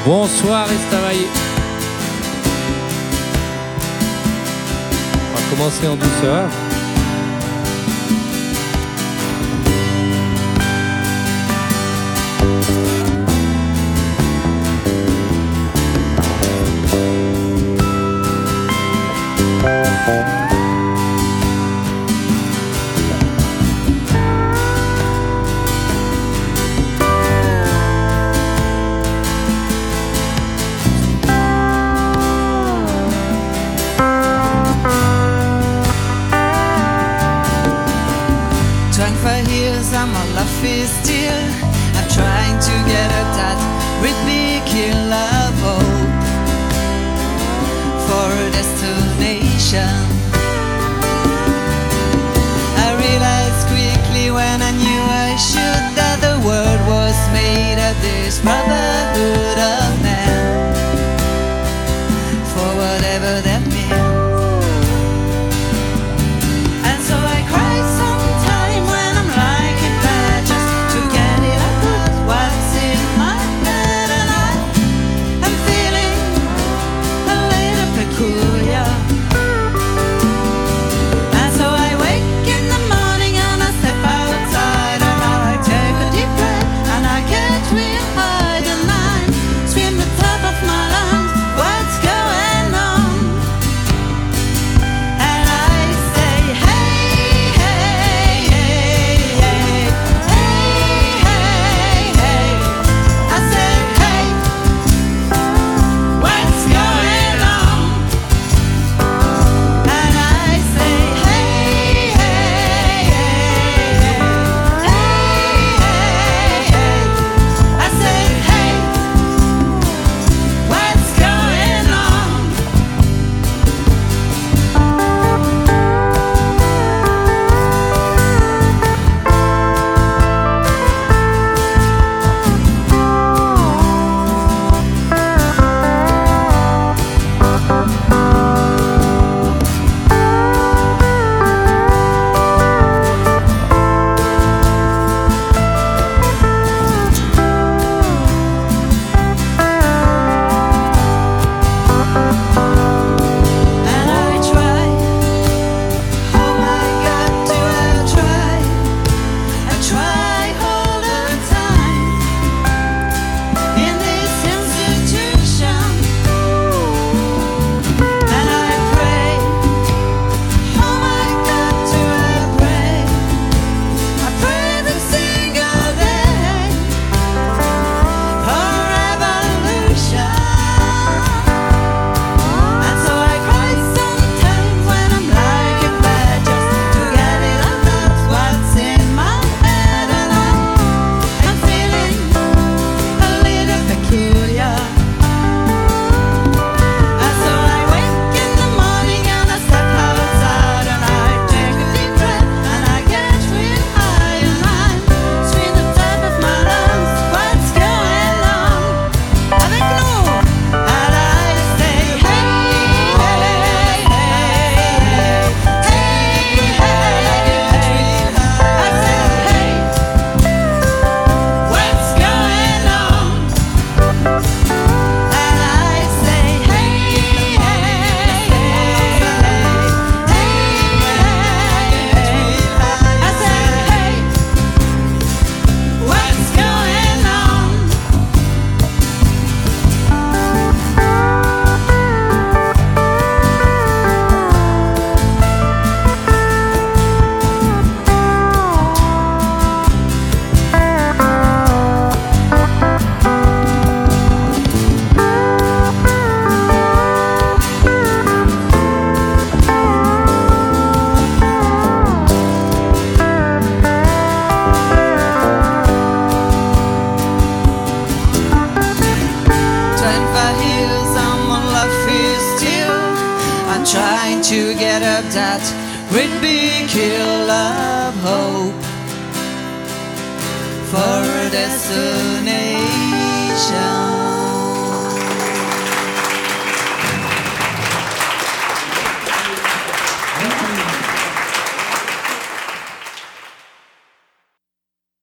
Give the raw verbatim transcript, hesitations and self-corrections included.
Bonsoir Estavayer. On va commencer en douceur. I'm on life is still I'm trying to get at that ridiculous love hope for a destination. I realized quickly when I knew I should that the world was made of this brotherhood of men, for whatever that means. Trying to get up that great big hill of hope for a destination.